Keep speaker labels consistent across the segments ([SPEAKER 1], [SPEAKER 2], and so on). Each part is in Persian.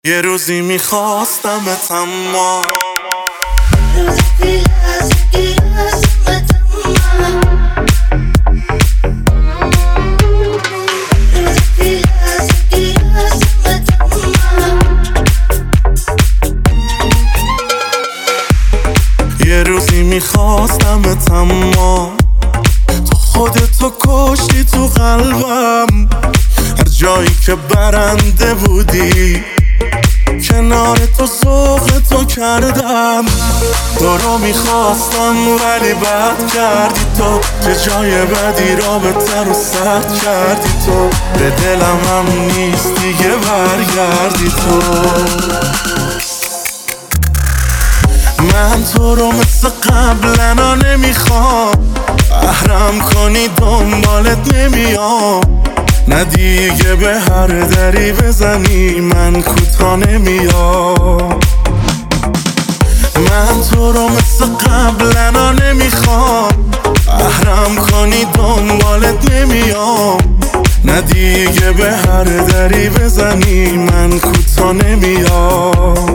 [SPEAKER 1] یه روزی میخواستمت اما یه روزی میخواستمت اما تو خودتو کشتی تو قلبم. هر جایی که برنده بودی کنار تو ذوق تو کردم. تو رو میخواستم ولی بد کردی تو، که جای بدی رابطه رو سرد کردی تو. به دلم هم نیست دیگه برگردی تو. من تو رو مثل قبلنا نمیخوام، احرم کنی دنبالت نمیام. نه دیگه به هر دری بزنی من کوتا نمیام. من تو رو مثل قبلنا نمیخوام، احرم کنی دنبالت نمیام. نه دیگه به هر دری بزنی من کوتا نمیام.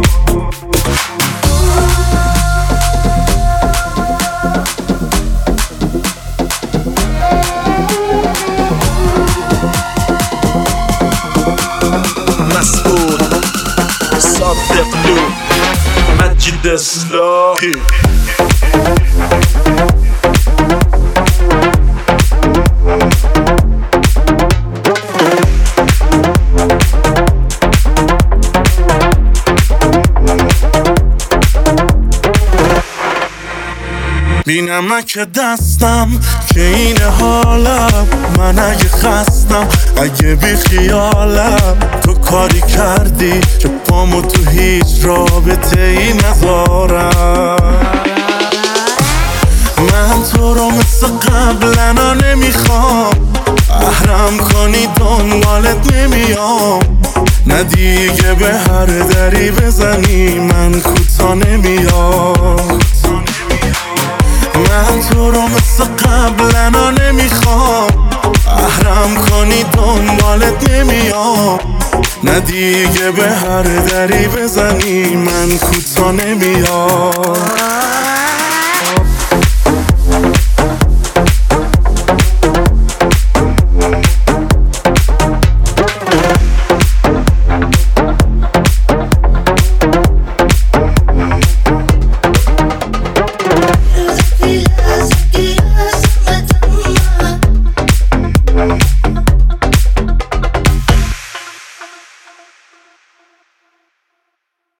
[SPEAKER 1] مجید اصلاحی بی نمک دستم که این حالم. من اگه خستم اگه بی خیالم، تو کاری کردی که پامو تو هیچ رابطه ای نذارم. من تو رو مثل قبلنا نمیخوام، احرم کنی دنبالت نمیام. نه دیگه به هر دری بزنی من کوتا نمیام. من تو رو مثل قبلنا نمیخوام، احرم کنی دنبالت نمیام. نه دیگه به هر دری بزنی من کوتا نمیام.